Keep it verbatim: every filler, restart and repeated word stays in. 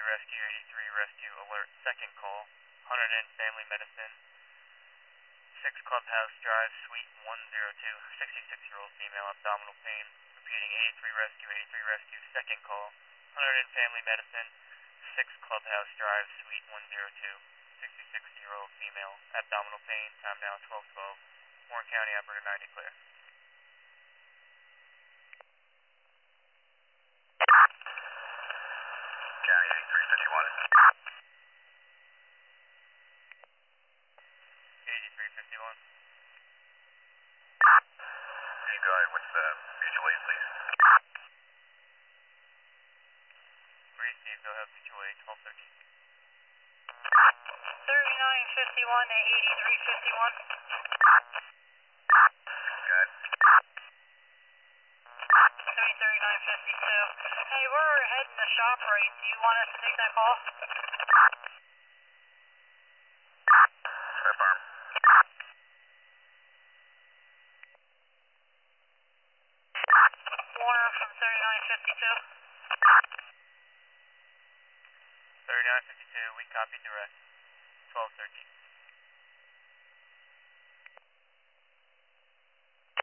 Rescue, eighty-three Rescue Alert, second call. one hundred in Family Medicine, six Clubhouse Drive, Suite one oh two, sixty-six-year-old female, abdominal pain. Repeating, eighty-three Rescue, eighty-three Rescue, second call. one hundred in Family Medicine, six Clubhouse Drive, Suite one oh two, sixty-six-year-old female, abdominal pain. Time now twelve twelve. Warren County, operator ninety, clear. County eighty-three fifty-one. eighty-three fifty-one. You go ahead. What's the mutual aid, please? Three Steve, go ahead, mutual aid, twelve thirteen. thirty-nine fifty-one to eighty-three fifty-one. Go ahead. three thirty-nine fifty-two. Hey, we're heading to ShopRite. Do you want us to take that call? Affirm. Warner from thirty-nine fifty-two. thirty-nine fifty-two, we copy direct, twelve thirteen.